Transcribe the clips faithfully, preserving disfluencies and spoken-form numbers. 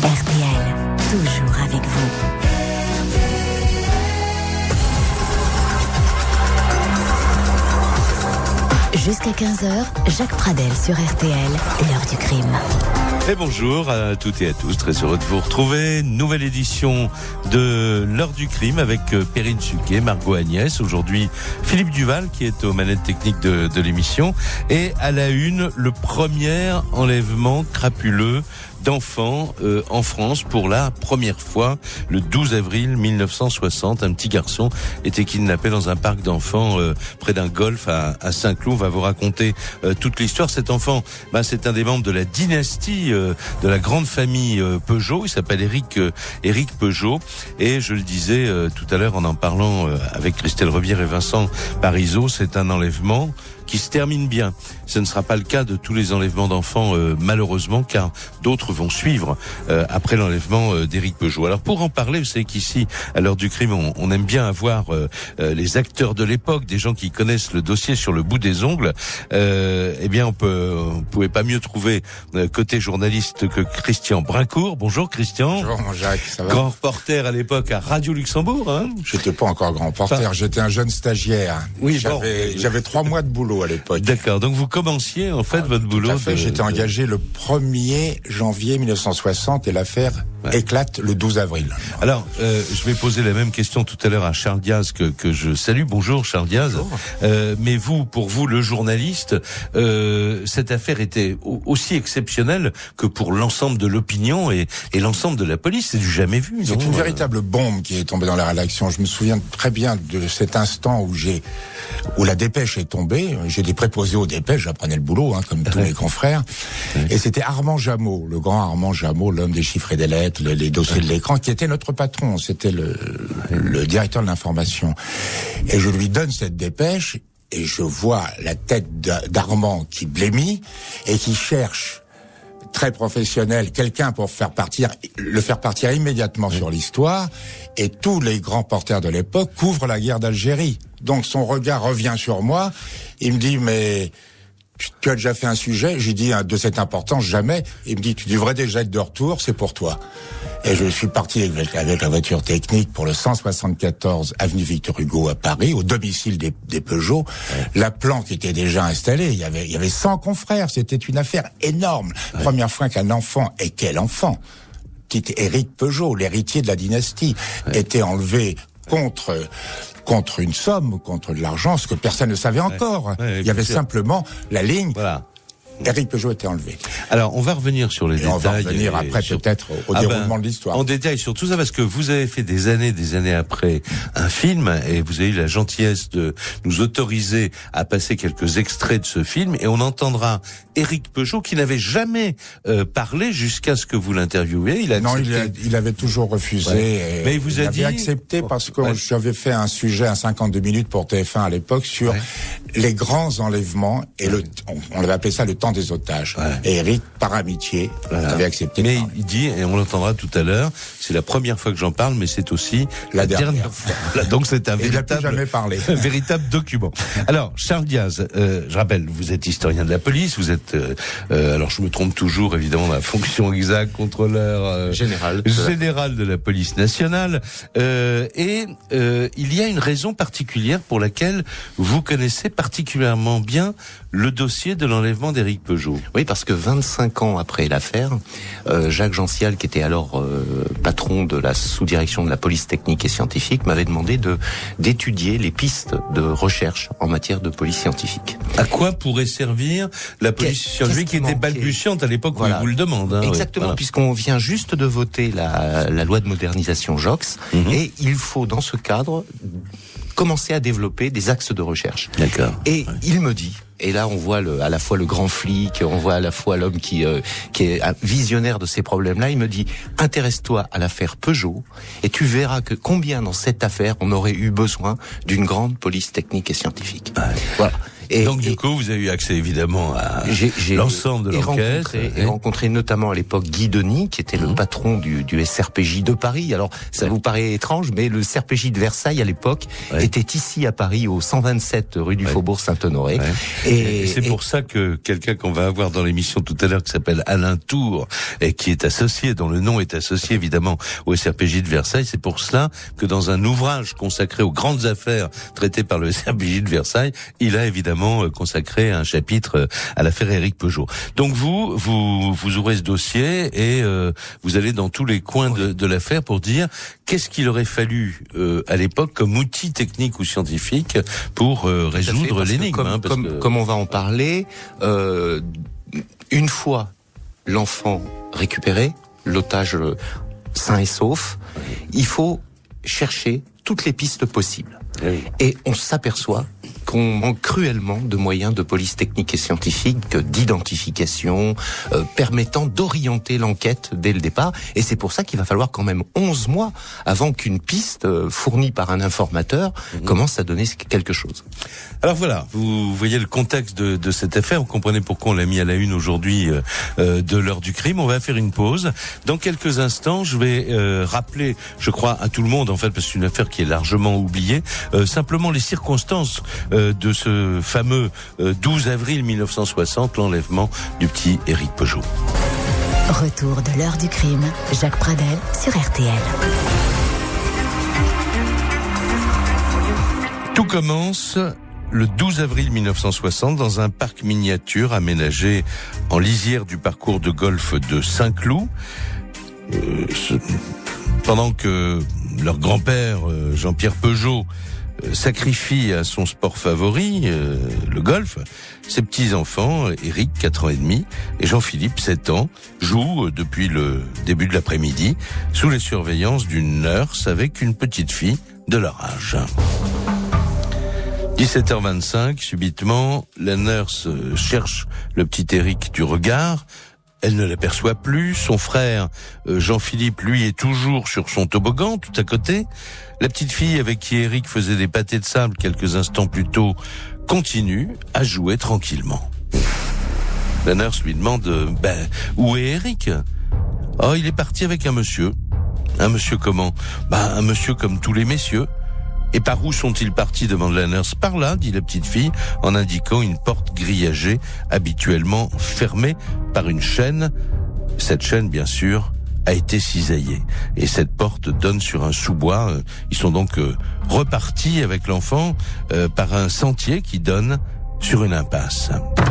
R T L, toujours avec vous. Jusqu'à quinze heures, Jacques Pradel sur R T L, l'heure du crime. Et bonjour à toutes et à tous, très heureux de vous retrouver. Nouvelle édition de l'heure du crime avec Perrine Suquet, Margot Agnès. Aujourd'hui, Philippe Duval qui est aux manettes techniques de, de l'émission. Et à la une, le premier enlèvement crapuleux d'enfants euh, en France pour la première fois, le douze avril mille neuf cent soixante. Un petit garçon était kidnappé dans un parc d'enfants euh, près d'un golf à, à Saint-Cloud. On va vous raconter euh, toute l'histoire. Cet enfant, bah, c'est un des membres de la dynastie euh, de la grande famille euh, Peugeot. Il s'appelle Éric euh, Éric Peugeot. Et je le disais euh, tout à l'heure en en parlant euh, avec Christelle Revière et Vincent Parisot, c'est un enlèvement qui se termine bien. Ce ne sera pas le cas de tous les enlèvements d'enfants, euh, malheureusement, car d'autres vont suivre euh, après l'enlèvement euh, d'Éric Peugeot. Alors pour en parler, vous savez qu'ici, à l'heure du crime, on, on aime bien avoir euh, euh, les acteurs de l'époque, des gens qui connaissent le dossier sur le bout des ongles. Euh, eh bien, on peut, on pouvait pas mieux trouver euh, côté journaliste que Christian Brincourt. Bonjour Christian. Bonjour mon Jacques, ça va? Grand reporter à l'époque à Radio Luxembourg. Hein. J'étais pas encore grand reporter, enfin, j'étais un jeune stagiaire. Oui, j'avais, bon. j'avais trois mois de boulot à l'époque. D'accord, donc vous commenciez en fait ah, votre boulot. Tout à fait, de, j'étais de... engagé le premier janvier mille neuf cent soixante et l'affaire ouais. éclate le douze avril. Alors, euh, je vais poser la même question tout à l'heure à Charles Diaz que, que je salue. Bonjour Charles Diaz. Bonjour. Euh, mais vous, pour vous, le journaliste, euh, cette affaire était aussi exceptionnelle que pour l'ensemble de l'opinion et, et l'ensemble de la police. C'est du jamais vu. C'est non une véritable bombe qui est tombée dans la rédaction. Je me souviens très bien de cet instant où j'ai où la dépêche est tombée. J'étais préposé aux dépêches, j'apprenais le boulot, hein, comme tous mes confrères. Et c'était Armand Jameau, le grand Armand Jameau, l'homme des chiffres et des lettres, les, les dossiers de l'écran, qui était notre patron. C'était le, le directeur de l'information. Et je lui donne cette dépêche et je vois la tête d'Armand qui blêmit et qui cherche, très professionnel, quelqu'un pour faire partir, le faire partir immédiatement oui. sur l'histoire. Et tous les grands porteurs de l'époque couvrent la guerre d'Algérie. Donc son regard revient sur moi. Il me dit, mais tu as déjà fait un sujet? J'ai dit, de cette importance, jamais. Il me dit, tu devrais déjà être de retour, c'est pour toi. Et je suis parti avec, avec la voiture technique pour le cent soixante-quatorze avenue Victor Hugo à Paris, au domicile des, des Peugeot. Ouais. La planque était déjà installée. Il y avait, il y avait cent confrères. C'était une affaire énorme. Ouais. Première fois qu'un enfant, et quel enfant, petit Éric Peugeot, l'héritier de la dynastie, ouais. était enlevé contre contre une somme, contre de l'argent, ce que personne ne savait encore. Ouais, ouais, il y avait sûr. simplement la ligne. Voilà. Éric Peugeot était enlevé. Alors, on va revenir sur les et détails. On va revenir après sur... peut-être au, au ah déroulement ben, de l'histoire. En détail sur tout ça, parce que vous avez fait des années, des années après un film, et vous avez eu la gentillesse de nous autoriser à passer quelques extraits de ce film, et on entendra Éric Peugeot qui n'avait jamais euh, parlé jusqu'à ce que vous l'interviewiez. Il a non, accepté... il, a, il avait toujours refusé. Ouais. Mais il vous a il dit. avait accepté parce que ouais. j'avais fait un sujet à cinquante-deux minutes pour T F un à l'époque sur ouais. les grands enlèvements et ouais. le, on, on avait appelé ça le temps des otages. Ouais. Et Éric, par amitié, voilà. avait accepté. Mais il dit, et on l'entendra tout à l'heure, c'est la première fois que j'en parle, mais c'est aussi la, la dernière, dernière fois. Voilà, donc c'est un véritable, jamais parlé. un véritable document. Alors, Charles Diaz, euh, je rappelle, vous êtes historien de la police, vous êtes, euh, euh, alors je me trompe toujours, évidemment, la fonction exacte, contrôleur euh, général, général de la police nationale, euh, et euh, il y a une raison particulière pour laquelle vous connaissez particulièrement bien le dossier de l'enlèvement d'Éric Peugeot. Oui, parce que vingt-cinq ans après l'affaire, euh, Jacques Gencial, qui était alors euh, patron de la sous-direction de la police technique et scientifique, m'avait demandé de d'étudier les pistes de recherche en matière de police scientifique. À quoi pourrait servir la police scientifique qui était balbutiante à l'époque voilà. où il vous le demande hein, Exactement, oui, voilà. puisqu'on vient juste de voter la, la loi de modernisation Joxe, mm-hmm. et il faut dans ce cadre commencer à développer des axes de recherche. D'accord. Et ouais. il me dit, et là on voit le, à la fois le grand flic, on voit à la fois l'homme qui, euh, qui est visionnaire de ces problèmes-là, il me dit, intéresse-toi à l'affaire Peugeot, et tu verras que combien dans cette affaire on aurait eu besoin d'une grande police technique et scientifique. Ouais. Voilà. Et, donc du et, coup, vous avez eu accès évidemment à j'ai, j'ai l'ensemble de l'enquête. Rencontré, et rencontré notamment à l'époque Guy Denis, qui était mmh. le patron du, du S R P J de Paris. Alors ça ouais. vous paraît étrange, mais le S R P J de Versailles à l'époque ouais. était ici à Paris au cent vingt-sept rue du ouais. Faubourg Saint-Honoré. Ouais. Et, et c'est et... pour ça que quelqu'un qu'on va avoir dans l'émission tout à l'heure, qui s'appelle Alain Tour, et qui est associé, dont le nom est associé évidemment au S R P J de Versailles, c'est pour cela que dans un ouvrage consacré aux grandes affaires traitées par le S R P J de Versailles, il a évidemment consacré un chapitre à l'affaire Éric Peugeot. Donc vous, vous, vous ouvrez ce dossier et euh, vous allez dans tous les coins de, de l'affaire pour dire qu'est-ce qu'il aurait fallu euh, à l'époque comme outil technique ou scientifique pour euh, résoudre fait, l'énigme. Comme, hein, parce comme, que... comme on va en parler, euh, une fois l'enfant récupéré, l'otage sain et sauf, il faut chercher toutes les pistes possibles. Oui. Et on s'aperçoit qu'on manque cruellement de moyens de police technique et scientifique, d'identification, euh, permettant d'orienter l'enquête dès le départ. Et c'est pour ça qu'il va falloir quand même onze mois avant qu'une piste euh, fournie par un informateur mmh. commence à donner quelque chose. Alors voilà, vous voyez le contexte de, de cette affaire, vous comprenez pourquoi on l'a mis à la une aujourd'hui euh, de l'heure du crime. On va faire une pause. Dans quelques instants, je vais euh, rappeler, je crois, à tout le monde, en fait, parce que c'est une affaire qui est largement oubliée, euh, simplement les circonstances euh, de ce fameux euh, douze avril mille neuf cent soixante, l'enlèvement du petit Éric Peugeot. Retour de l'heure du crime, Jacques Pradel sur R T L. Tout commence le douze avril mille neuf cent soixante dans un parc miniature aménagé en lisière du parcours de golf de Saint-Cloud. Euh, ce, pendant que leur grand-père, euh, Jean-Pierre Peugeot, euh, sacrifie à son sport favori, euh, le golf, ses petits-enfants, Éric, quatre ans et demi, et Jean-Philippe, sept ans, jouent euh, depuis le début de l'après-midi sous les surveillances d'une nurse avec une petite fille de leur âge. dix-sept heures vingt-cinq, subitement, la nurse cherche le petit Éric du regard. Elle ne l'aperçoit plus. Son frère, Jean-Philippe, lui, est toujours sur son toboggan, tout à côté. La petite fille avec qui Éric faisait des pâtés de sable quelques instants plus tôt continue à jouer tranquillement. La nurse lui demande, ben, où est Éric? Oh, il est parti avec un monsieur. Un monsieur comment? Ben, un monsieur comme tous les messieurs. Et par où sont-ils partis, demande la nurse. Par là, dit la petite fille, en indiquant une porte grillagée, habituellement fermée par une chaîne. Cette chaîne, bien sûr, a été cisaillée. Et cette porte donne sur un sous-bois. Ils sont donc repartis avec l'enfant euh, par un sentier qui donne sur une impasse.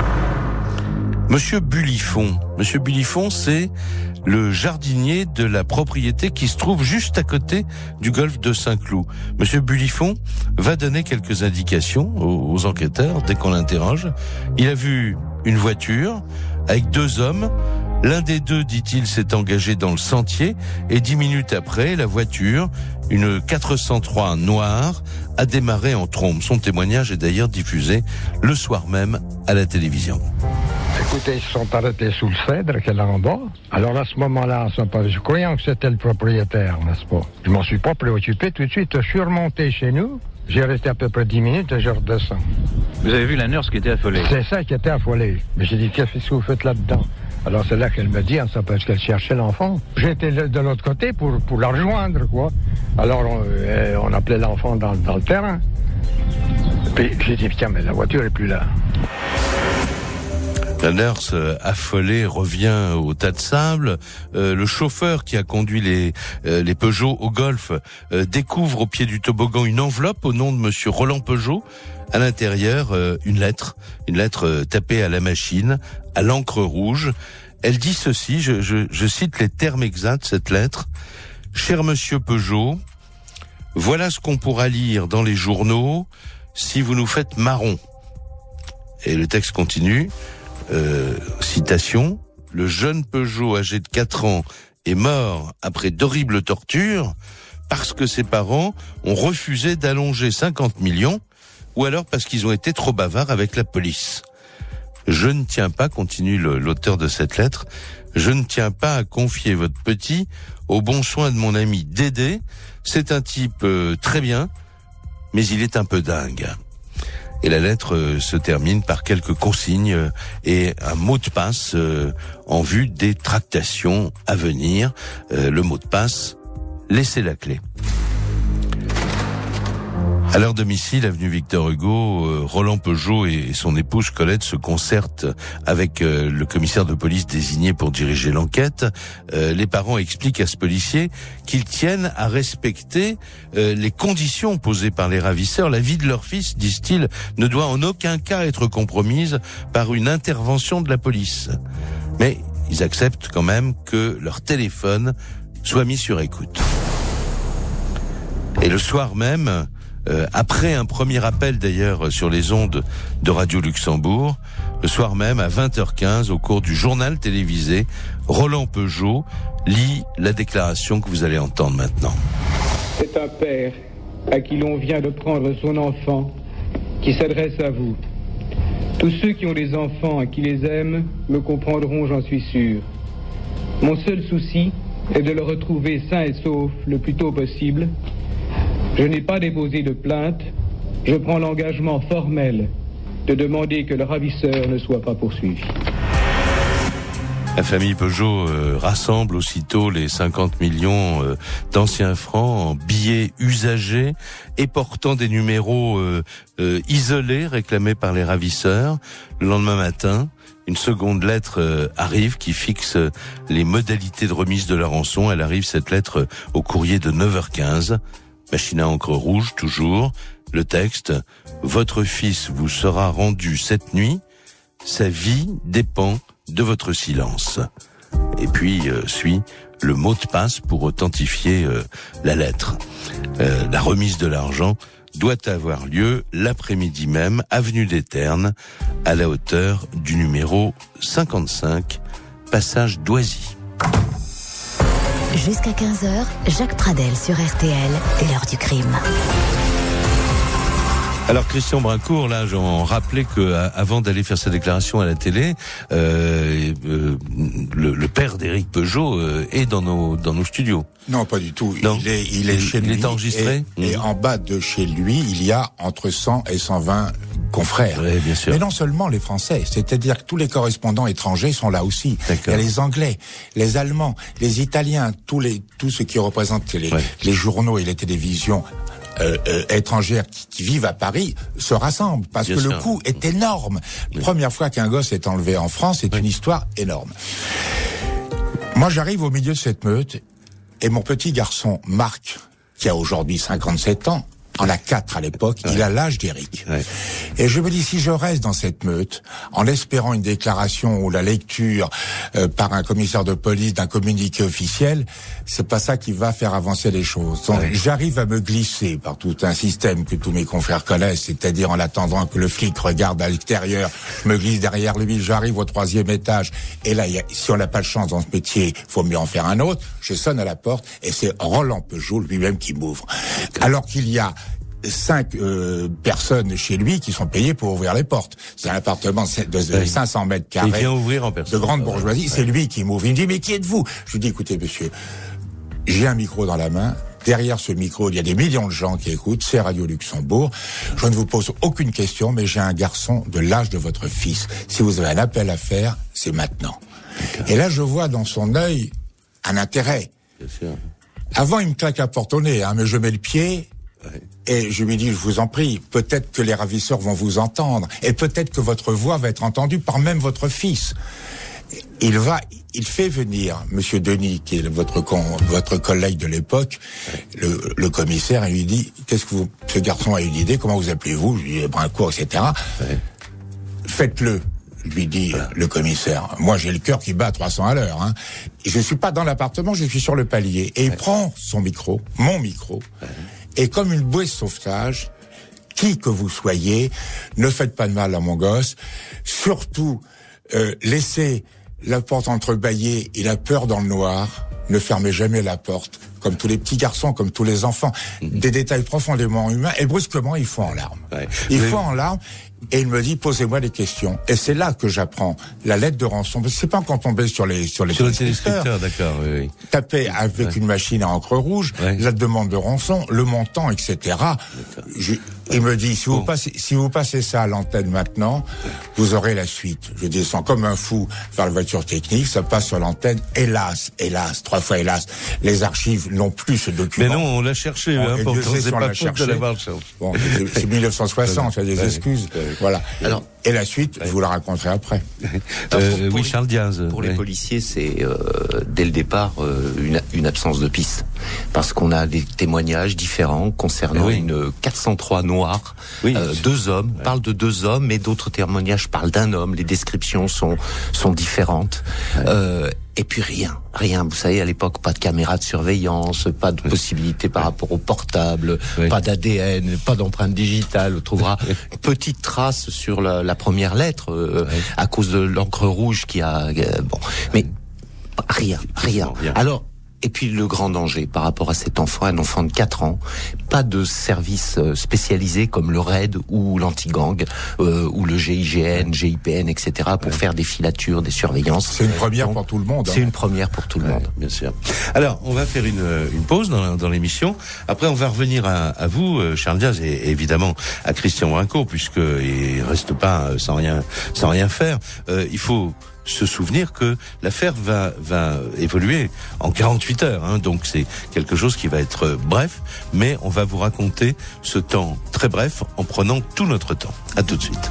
Monsieur Bulifon. Monsieur Bulifon, c'est le jardinier de la propriété qui se trouve juste à côté du golfe de Saint-Cloud. Monsieur Bulifon va donner quelques indications aux, aux enquêteurs dès qu'on l'interroge. Il a vu une voiture avec deux hommes. L'un des deux, dit-il, s'est engagé dans le sentier et dix minutes après, la voiture, une quatre cent trois noire, a démarré en trombe. Son témoignage est d'ailleurs diffusé le soir même à la télévision. Écoutez, ils se sont arrêtés sous le cèdre qui est là en bas. Alors à ce moment-là, je croyais que c'était le propriétaire, n'est-ce pas? Je m'en suis pas préoccupé tout de suite. Je suis remonté chez nous. J'ai resté à peu près dix minutes et je redescends. Vous avez vu la nurse qui était affolée? C'est ça qui était affolée. Mais j'ai dit, qu'est-ce que vous faites là-dedans? Alors c'est là qu'elle me dit, ça parce qu'elle cherchait l'enfant. J'étais de l'autre côté pour, pour la rejoindre, quoi. Alors on, euh, on appelait l'enfant dans, dans le terrain. Puis j'ai dit, tiens, mais la voiture est plus là. La nurse, euh, affolée, revient au tas de sable. Euh, le chauffeur qui a conduit les, euh, les Peugeot au golf euh, découvre au pied du toboggan une enveloppe au nom de monsieur Roland Peugeot. À l'intérieur, euh, une lettre, une lettre euh, tapée à la machine, à l'encre rouge. Elle dit ceci, je, je, je cite les termes exacts de cette lettre. « Cher monsieur Peugeot, voilà ce qu'on pourra lire dans les journaux si vous nous faites marron. » Et le texte continue. Euh, citation, le jeune Peugeot âgé de quatre ans est mort après d'horribles tortures parce que ses parents ont refusé d'allonger cinquante millions ou alors parce qu'ils ont été trop bavards avec la police. Je ne tiens pas, continue le, l'auteur de cette lettre, je ne tiens pas à confier votre petit au bon soin de mon ami Dédé. C'est un type euh, très bien, mais il est un peu dingue. Et la lettre euh, se termine par quelques consignes euh, et un mot de passe euh, en vue des tractations à venir. Euh, le mot de passe, laissez la clé. À leur domicile, avenue Victor Hugo, euh, Roland Peugeot et son épouse Colette se concertent avec euh, le commissaire de police désigné pour diriger l'enquête. Euh, les parents expliquent à ce policier qu'ils tiennent à respecter euh, les conditions posées par les ravisseurs. La vie de leur fils, disent-ils, ne doit en aucun cas être compromise par une intervention de la police. Mais ils acceptent quand même que leur téléphone soit mis sur écoute. Et le soir même, Euh, après un premier appel d'ailleurs sur les ondes de Radio Luxembourg, le soir même à vingt heures quinze, au cours du journal télévisé, Roland Peugeot lit la déclaration que vous allez entendre maintenant. C'est un père à qui l'on vient de prendre son enfant qui s'adresse à vous. Tous ceux qui ont des enfants et qui les aiment me comprendront, j'en suis sûr. Mon seul souci est de le retrouver sain et sauf le plus tôt possible. Je n'ai pas déposé de plainte. Je prends l'engagement formel de demander que le ravisseur ne soit pas poursuivi. La famille Peugeot euh, rassemble aussitôt les cinquante millions euh, d'anciens francs en billets usagés et portant des numéros euh, euh, isolés réclamés par les ravisseurs. Le lendemain matin, une seconde lettre euh, arrive qui fixe les modalités de remise de la rançon. Elle arrive, cette lettre, au courrier de neuf heures quinze. Machine à encre rouge, toujours. Le texte, votre fils vous sera rendu cette nuit. Sa vie dépend de votre silence. Et puis euh, suit le mot de passe pour authentifier euh, la lettre. Euh, la remise de l'argent doit avoir lieu l'après-midi même, avenue des Ternes, à la hauteur du numéro cinquante-cinq, passage d'Oisy. Jusqu'à quinze heures, Jacques Pradel sur R T L, l'heure du crime. Alors Christian Brincourt, là, j'en rappelais que avant d'aller faire sa déclaration à la télé, euh, euh, le, le père d'Éric Peugeot euh, est dans nos dans nos studios. Non, pas du tout. Non. Il est, il est il, chez il lui. Il est enregistré. Et, mmh. et en bas de chez lui, il y a entre cent et cent vingt confrères. Oui, bien sûr. Mais non seulement les Français, c'est-à-dire que tous les correspondants étrangers sont là aussi. D'accord. Il y a les Anglais, les Allemands, les Italiens, tous les tous ceux qui représentent les, ouais. les journaux et les télévisions. Euh, euh, étrangères qui, qui vivent à Paris se rassemblent parce Bien que sûr. Le coût est énorme. Oui. Première fois qu'un gosse est enlevé en France, c'est oui. une histoire énorme. Moi, j'arrive au milieu de cette meute et mon petit garçon Marc, qui a aujourd'hui cinquante-sept ans, en a quatre à l'époque, ouais. il a l'âge d'Éric. Ouais. Et je me dis, si je reste dans cette meute, en espérant une déclaration ou la lecture euh, par un commissaire de police d'un communiqué officiel, c'est pas ça qui va faire avancer les choses. Donc, ouais. j'arrive à me glisser par tout un système que tous mes confrères connaissent, c'est-à-dire en attendant que le flic regarde à l'extérieur, je me glisse derrière lui, j'arrive au troisième étage, et là, y a, si on n'a pas de chance dans ce métier, faut mieux en faire un autre, je sonne à la porte, et c'est Roland Peugeot lui-même qui m'ouvre. Alors qu'il y a cinq euh, personnes chez lui qui sont payées pour ouvrir les portes. C'est un appartement de, de oui. cinq cents mètres carrés. Il vient ouvrir en personne. De grande bourgeoisie. Ouais. C'est lui qui m'ouvre. Il me dit, mais qui êtes-vous? Je lui dis, écoutez, monsieur, j'ai un micro dans la main. Derrière ce micro, il y a des millions de gens qui écoutent. C'est Radio Luxembourg. Je ne vous pose aucune question, mais j'ai un garçon de l'âge de votre fils. Si vous avez un appel à faire, c'est maintenant. D'accord. Et là, je vois dans son œil un intérêt. Bien sûr. Avant, il me claque la porte au nez, hein, mais je mets le pied. Ouais. Et je lui dis, je vous en prie, peut-être que les ravisseurs vont vous entendre, et peut-être que votre voix va être entendue par même votre fils. Il va, il fait venir Monsieur Denis, qui est votre con, votre collègue de l'époque, ouais. le, le commissaire, et lui dit, qu'est-ce que vous, ce garçon a une idée, comment vous appelez-vous? Je lui dis, Brincourt, et cetera. Ouais. Faites-le. Lui dit voilà. le commissaire. Moi, j'ai le cœur qui bat à trois cents à l'heure. Hein. Je suis pas dans l'appartement, je suis sur le palier. Et ouais. il prend son micro, mon micro, ouais. et comme une bouée de sauvetage, qui que vous soyez, ne faites pas de mal à mon gosse. Surtout, euh, laissez la porte entrebâillée, il a peur dans le noir. Ne fermez jamais la porte, comme tous les petits garçons, comme tous les enfants. Mmh. Des détails profondément humains. Et brusquement, il faut en larmes. Ouais. Il faut en larmes. Et il me dit, posez-moi des questions. Et c'est là que j'apprends la lettre de rançon. Parce que c'est pas encore tombé sur les, sur les sur téléspectateurs. D'accord, oui, oui. Tapé avec ouais. une machine à encre rouge, ouais. la demande de rançon, le montant, et cetera. Je, Il me dit, si vous, Bon. passez, si vous passez ça à l'antenne maintenant, vous aurez la suite. Je descends comme un fou vers la voiture technique, ça passe sur l'antenne. Hélas, hélas, trois fois hélas, les archives n'ont plus ce document. Mais non, on l'a cherché, Bon, hein, et pourtant, Dieu sait c'est si on pas l'a faute de cherché. l'avoir cherché. Bon, c'est- c'est mille neuf cent soixante, il y a des Ouais. excuses. Voilà. Alors- et la suite, je vous la raconterai après. Euh, pour oui, les- Charles Diaz. Pour oui. les policiers, c'est euh, dès le départ euh, une, une absence de piste, parce qu'on a des témoignages différents concernant Oui. une quatre cent trois noirs, Oui. euh, deux hommes. On parle de deux hommes, mais d'autres témoignages parlent d'un homme. Les descriptions sont sont différentes. Euh, et puis rien, rien. Vous savez, à l'époque, pas de caméra de surveillance, pas de possibilité par rapport au portable, Oui. pas d'A D N, pas d'empreinte digitale. On trouvera une petite trace sur la, la première lettre euh, Oui. à cause de l'encre rouge qui a euh, bon, mais rien, rien. rien. Alors. Et puis le grand danger par rapport à cet enfant, un enfant de quatre ans, pas de service euh, spécialisé comme le R A I D ou l'anti-gang euh, ou le G I G N, G I P N, et cetera pour faire des filatures, des surveillances. C'est une première Donc, pour tout le monde. C'est hein. une première pour tout le Ouais, monde. bien sûr. Alors, on va faire une, une pause dans, dans l'émission. Après, on va revenir à, à vous, euh, Charles Diaz, et évidemment à Christian Brincourt, puisqu'il reste pas euh, sans rien, sans rien faire. Euh, il faut se souvenir que l'affaire va, va évoluer en quarante-huit heures. Hein, donc c'est quelque chose qui va être euh, bref, mais on va vous raconter ce temps très bref en prenant tout notre temps. À tout de suite.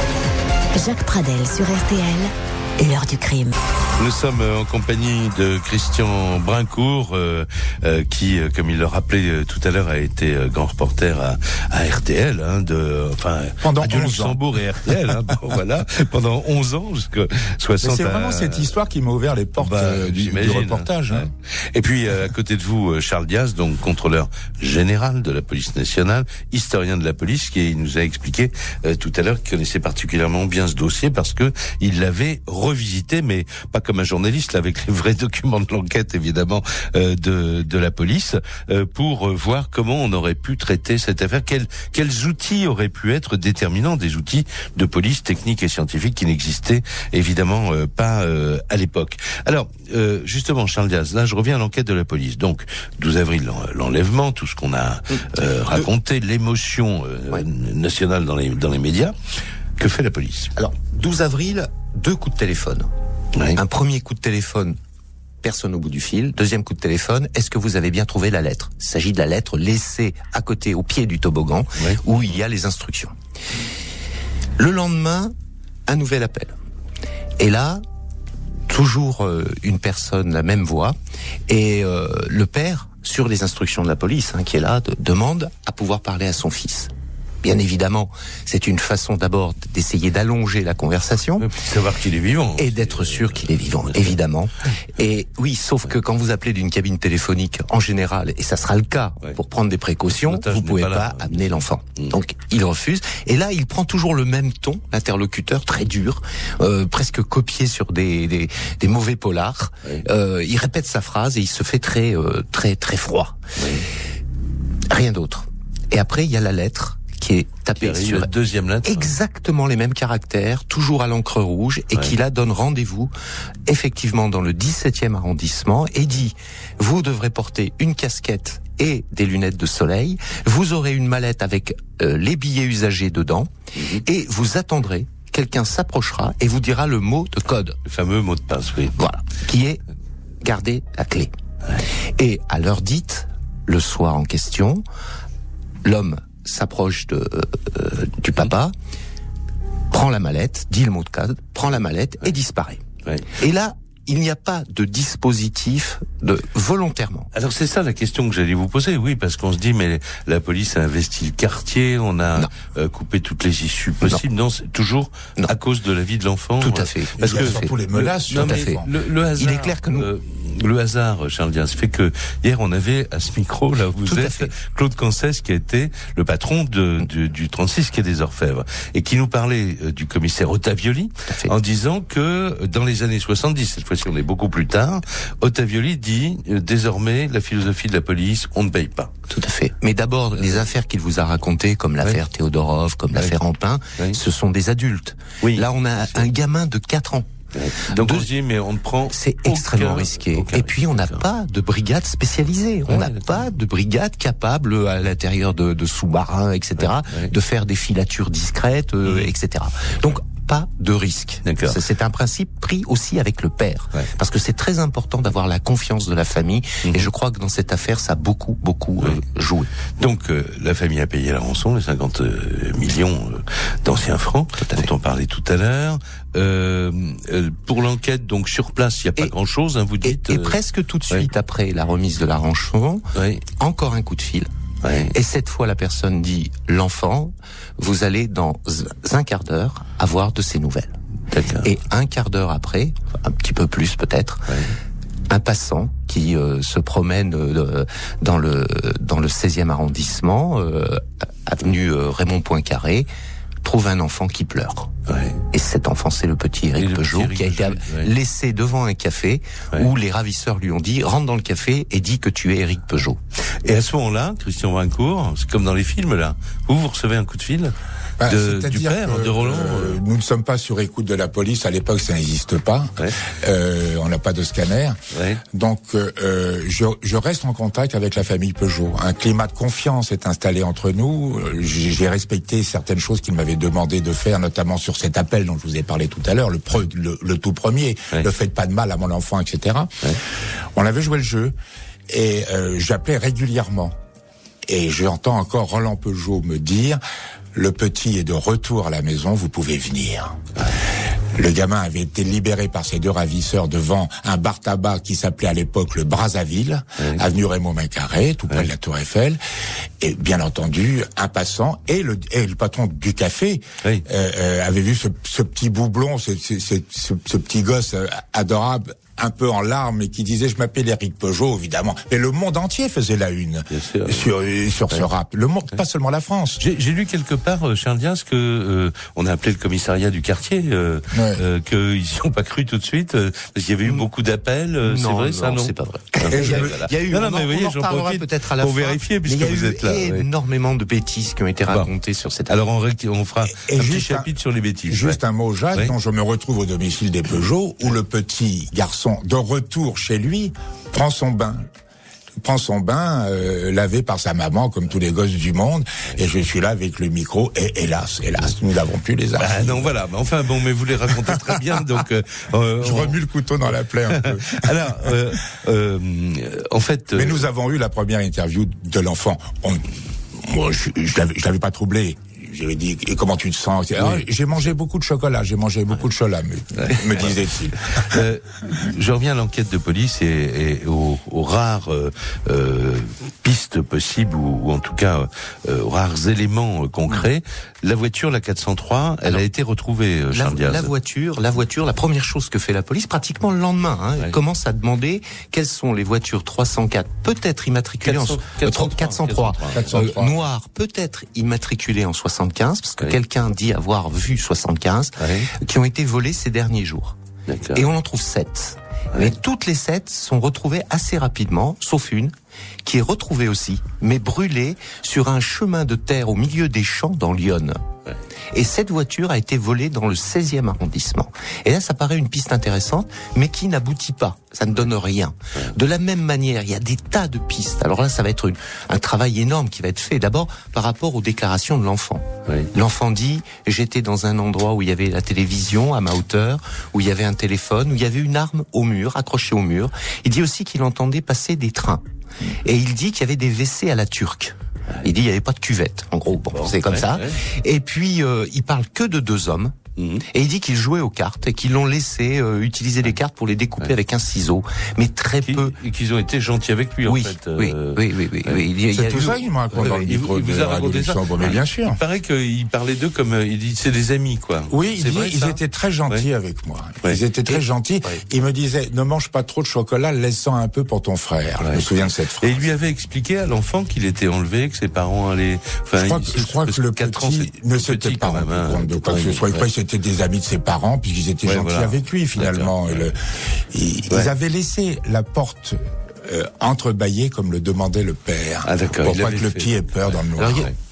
Jacques Pradel sur R T L, l'heure du crime. Nous sommes en compagnie de Christian Brincourt, euh, euh, qui, euh, comme il le rappelait euh, tout à l'heure, a été euh, grand reporter à, à R T L, hein, de, enfin, Pendant Radio onze Luxembourg et R T L, hein, bon, voilà, pendant onze ans, jusqu'à soixante. Mais c'est à- vraiment cette histoire qui m'a ouvert les portes Bah, euh, du, du j'imagine, reportage. hein. Hein. Et puis euh, à côté de vous, euh, Charles Diaz, donc contrôleur général de la police nationale, historien de la police, qui nous a expliqué euh, tout à l'heure qu'il connaissait particulièrement bien ce dossier parce que il l'avait revisité, mais pas comme un journaliste, là, avec les vrais documents de l'enquête évidemment euh, de de la police, euh, pour euh, voir comment on aurait pu traiter cette affaire, quels quels outils auraient pu être déterminants, des outils de police techniques et scientifiques qui n'existaient évidemment euh, pas euh, à l'époque. Alors euh, justement, Charles Diaz, là je reviens à l'enquête de la police. Donc douze avril, l'en- l'enlèvement, tout ce qu'on a euh, raconté, l'émotion euh, Ouais. nationale dans les dans les médias. Que fait la police? Alors, douze avril, deux coups de téléphone. Oui. Un premier coup de téléphone, personne au bout du fil. Deuxième coup de téléphone, est-ce que vous avez bien trouvé la lettre? Il s'agit de la lettre laissée à côté, au pied du toboggan, Oui. où il y a les instructions. Le lendemain, un nouvel appel. Et là, toujours euh, une personne, la même voix, et euh, le père, sur les instructions de la police, hein, qui est là, de- demande à pouvoir parler à son fils. Bien évidemment, c'est une façon d'abord d'essayer d'allonger la conversation Et puis de savoir qu'il est vivant. et d'être sûr qu'il est vivant, évidemment. Et oui, sauf que quand vous appelez d'une cabine téléphonique, en général, et ça sera le cas Ouais. pour prendre des précautions, L'otage vous n'est pouvez pas pas, là. amener l'enfant. Mm. Donc, il refuse. Et là, il prend toujours le même ton, l'interlocuteur, très dur, euh, presque copié sur des, des, des mauvais polars. Ouais. Euh, il répète sa phrase et il se fait très, euh, très, très froid. Rien d'autre. Et après, il y a la lettre qui est Qui tapée arrive, sur la deuxième lettre. exactement les mêmes caractères, toujours à l'encre rouge, et Ouais. qui là donne rendez-vous effectivement dans le dix-septième arrondissement et dit « Vous devrez porter une casquette et des lunettes de soleil, vous aurez une mallette avec euh, les billets usagés dedans, Mhm. et vous attendrez, quelqu'un s'approchera et vous dira le mot de code. Le fameux mot de passe, oui. Voilà, qui est « Gardez la clé ». Et à l'heure dite, le soir en question, l'homme s'approche de, euh, du papa, prend la mallette, dit le mot de code, prend la mallette et disparaît. Ouais. Et là, il n'y a pas de dispositif de volontairement. Alors c'est ça la question que j'allais vous poser, oui, parce qu'on se dit mais la police a investi le quartier, on a Non. euh, coupé toutes les issues possibles. Non, c'est toujours Non. à cause de la vie de l'enfant. Tout à fait. Parce Il y a que surtout les menaces sur non, tout à mais fait. Le, le hasard. Il est clair que nous- euh, le hasard, Charles Diaz, fait que hier on avait à ce micro là où vous Tout à êtes fait. Claude Cancès qui a été le patron de, du, du trente-six quai des Orfèvres et qui nous parlait euh, du commissaire Ottavioli à fait. en disant que dans les années soixante-dix, cette fois-ci on est beaucoup plus tard, Ottavioli dit euh, désormais la philosophie de la police, on ne paye pas. Tout à fait. Mais d'abord, les affaires qu'il vous a racontées, comme l'affaire Théodorov, comme Oui. l'affaire Ampin, Oui. ce sont des adultes. Oui. Là, on a un gamin de quatre ans. Ouais. Donc de... on se dit, mais on ne prend C'est aucun, extrêmement risqué. aucun Et puis on n'a d'accord. pas de brigade spécialisée. On Ouais, n'a d'accord. pas de brigade capable à l'intérieur de, de sous-marins, et cetera, Ouais, ouais. de faire des filatures discrètes, euh, Mmh. et cetera. Donc pas de risque. D'accord. C'est, c'est un principe pris aussi avec le père, Ouais. parce que c'est très important d'avoir la confiance de la famille. Mmh. Et je crois que dans cette affaire, ça a beaucoup, beaucoup Ouais. euh, joué. Donc euh, la famille a payé la rançon, les cinquante euh, millions euh, d'anciens francs dont on parlait tout à l'heure. Euh, euh, pour l'enquête, donc sur place, il n'y a pas Et- grand-chose, hein, vous Et, dites. et euh, presque tout de ouais. suite après la remise de la rançon, ouais, encore un coup de fil. ouais. Et cette fois, la personne dit, l'enfant, vous allez dans un quart d'heure avoir de ses nouvelles. D'accord. Et un quart d'heure après, un petit peu plus peut-être, Ouais. un passant qui euh, se promène euh, dans le dans le seizième arrondissement, euh, avenue euh, Raymond Poincaré, trouve un enfant qui pleure. Ouais. Et cet enfant, c'est le petit Et Éric le Peugeot, petit Éric qui a été Peugeot, ouais. laissé devant un café, Ouais. où les ravisseurs lui ont dit, rentre dans le café et dis que tu es Éric Peugeot. Et à ce moment-là, Christian Vincourt, c'est comme dans les films là, vous vous recevez un coup de fil Bah, de, du c'est-à-dire père que, de Roland. euh, euh, nous ne sommes pas sur écoute de la police. À l'époque, ça n'existe pas. Ouais. Euh, on n'a pas de scanner. Ouais. Donc, euh, je, je reste en contact avec la famille Peugeot. Un climat de confiance est installé entre nous. J'ai, j'ai respecté certaines choses qu'il m'avait demandé de faire, notamment sur cet appel dont je vous ai parlé tout à l'heure, le, pre, le, le tout premier, Ouais. le faites pas de mal à mon enfant, et cetera. Ouais. On avait joué le jeu et euh, j'appelais régulièrement. Et j'entends encore Roland Peugeot me dire, le petit est de retour à la maison, vous pouvez venir. Le gamin avait été libéré par ses deux ravisseurs devant un bar-tabac qui s'appelait à l'époque le Brazzaville, Oui. avenue Raymond Poincaré, tout près Oui. de la Tour Eiffel. Et bien entendu, un passant et le, et le patron du café Oui. euh, euh, avait vu ce, ce petit boublon, ce, ce, ce, ce, ce petit gosse euh, adorable, un peu en larmes, et qui disait, je m'appelle Éric Peugeot, évidemment. Et le monde entier faisait la une Bien sûr. sur, euh, sur ce rap. Le monde, pas seulement la France. J'ai, j'ai lu quelque part, euh, Charles Diaz, que euh, on a appelé le commissariat du quartier, euh, Ouais. euh, qu'ils n'y ont pas cru tout de suite, euh, parce qu'il y avait eu beaucoup d'appels. euh, c'est Non, vrai non, ça, non c'est pas vrai. Ah, Et je- voilà. Il y a eu, non, non, on en- mais vous voyez, on en j'en reparlera profite peut-être à la pour fin. vérifier, Mais il puisque y a vous eu êtes là. ouais. énormément de bêtises qui ont été Bon. racontées sur cette Alors on, ré- on fera Et un petit juste un- chapitre sur les bêtises. Juste ouais. un mot, Jacques, Oui. dont je me retrouve au domicile des Peugeot, où le petit garçon, de retour chez lui, prend son bain. Prend son bain, euh, lavé par sa maman, comme tous les gosses du monde, et je suis là avec le micro, et hélas, hélas, nous n'avons plus les armes. Bah non, voilà. Mais enfin, bon, mais vous les racontez très bien, donc. Euh, euh, Je on- remue le couteau dans la plaie un peu. Alors, euh, euh, en fait. Mais euh, nous avons eu la première interview de l'enfant. On- moi, je, je l'avais, je l'avais pas troublé. J'avais dit, et comment tu te sens? Ah, j'ai mangé beaucoup de chocolat, j'ai mangé beaucoup de chocolat, me, me disait-il. Euh, je reviens à l'enquête de police et, et aux, aux rares euh, euh, pistes possibles, ou, ou en tout cas euh, aux rares éléments euh, concrets. La voiture, la quatre cent trois, elle Alors, a été retrouvée, euh, La, Charles Diaz. la voiture, la voiture, la première chose que fait la police, pratiquement le lendemain, hein, Ouais. elle commence à demander quelles sont les voitures trois cent quatre, peut-être immatriculées en quatre cents, euh, quatre cent trois, quatre cent trois, quatre cent trois. euh, noires, peut-être immatriculées en soixante-quinze, parce que Oui. quelqu'un dit avoir vu soixante-quinze, Ouais. qui ont été volées ces derniers jours. D'accord. Et on en trouve sept. Mais toutes les sept sont retrouvées assez rapidement, sauf une, qui est retrouvée aussi, mais brûlée sur un chemin de terre au milieu des champs dans l'Yonne. Ouais. Et cette voiture a été volée dans le seizième arrondissement. Et là, ça paraît une piste intéressante, mais qui n'aboutit pas. Ça ne donne rien. Ouais. De la même manière, il y a des tas de pistes. Alors là, ça va être une, un travail énorme qui va être fait. D'abord, par rapport aux déclarations de l'enfant. Oui. L'enfant dit, j'étais dans un endroit où il y avait la télévision à ma hauteur, où il y avait un téléphone, où il y avait une arme au mur, accrochée au mur. Il dit aussi qu'il entendait passer des trains. Et il dit qu'il y avait des W C à la turque. Il dit il n'y avait pas de cuvette, en gros. Bon, Bon, c'est comme ouais, ça. ouais. Et puis, euh, il parle que de deux hommes. Mhm. Et il dit qu'ils jouaient aux cartes et qu'ils l'ont laissé euh, utiliser les cartes pour les découper Ouais. avec un ciseau. Mais très Qui- peu. Et qu'ils ont été gentils avec lui, Oui, en fait. oui, euh, oui, oui, oui, ouais. oui. Il y a- il y C'est a tout eu- ça qu'il me raconte dans le Il vous- micro il vous de a Radio raconté ça. Luxembourg, mais bien sûr. Il paraît qu'il parlait d'eux comme, euh, il dit, c'est des amis, quoi. Oui, c'est il dit, vrai, ils ça étaient très gentils avec moi. Ouais. Ils étaient très Et- gentils. Ouais. Ils me disaient, ne mange pas trop de chocolat, laisse-en un peu pour ton frère. Je Ouais. me souviens de cette phrase. Et il lui avait expliqué à l'enfant qu'il était enlevé, que ses parents allaient. Enfin, Je crois, il- que, je crois que le quatre ans, petit c'est ne tout s'était petit pas quand rendu même, hein. compte de quoi que ce soit. Ouais. Après, c'était des amis de ses parents, puisqu'ils étaient Ouais, gentils voilà. avec lui, finalement. Et D'accord. le- ils, Ouais. ils avaient laissé la porte euh, entrebâillée comme le demandait le père. Ah, d'accord, Pour il pas l'avait que le fait. petit ait peur dans le noir. Alors, il y a-